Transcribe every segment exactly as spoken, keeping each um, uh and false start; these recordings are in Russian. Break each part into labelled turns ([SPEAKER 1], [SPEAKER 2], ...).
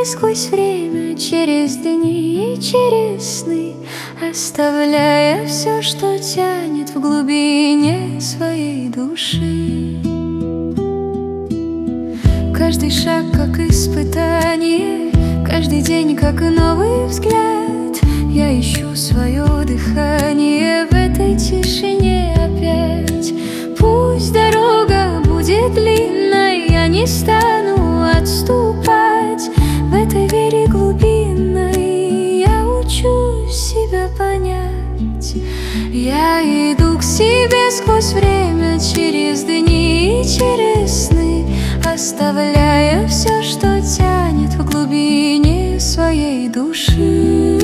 [SPEAKER 1] себе сквозь время, через дни и через сны, оставляя все, что тянет в глубине своей души. Каждый шаг как испытание, каждый день как новый взгляд. Я ищу свое дыхание в этой тишине опять. Пусть дорога будет длинной, я не стану отступать. В этой вере глубинной я учусь себя понять. Я иду к себе сквозь время, через дни и через сны, оставляя все, что тянет в глубине своей души.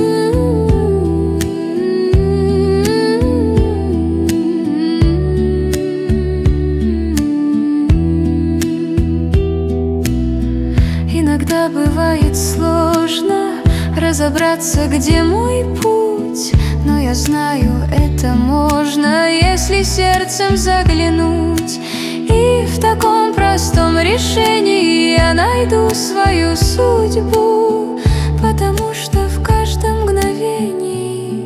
[SPEAKER 1] Иногда бывает сложно разобраться, где мой путь, но я знаю, это можно, если сердцем заглянуть. И в таком простом решении я найду свою судьбу, потому что в каждом мгновении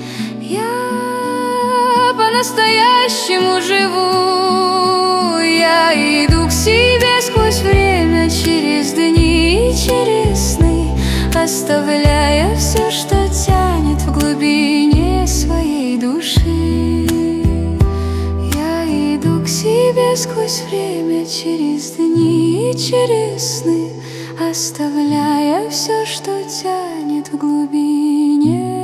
[SPEAKER 1] я по-настоящему живу. Я иду к себе сквозь время, через дни и через сны, оставляя все, что тянет в глубине своей души. Я иду к себе сквозь время, через дни и через сны, оставляя все, что тянет в глубине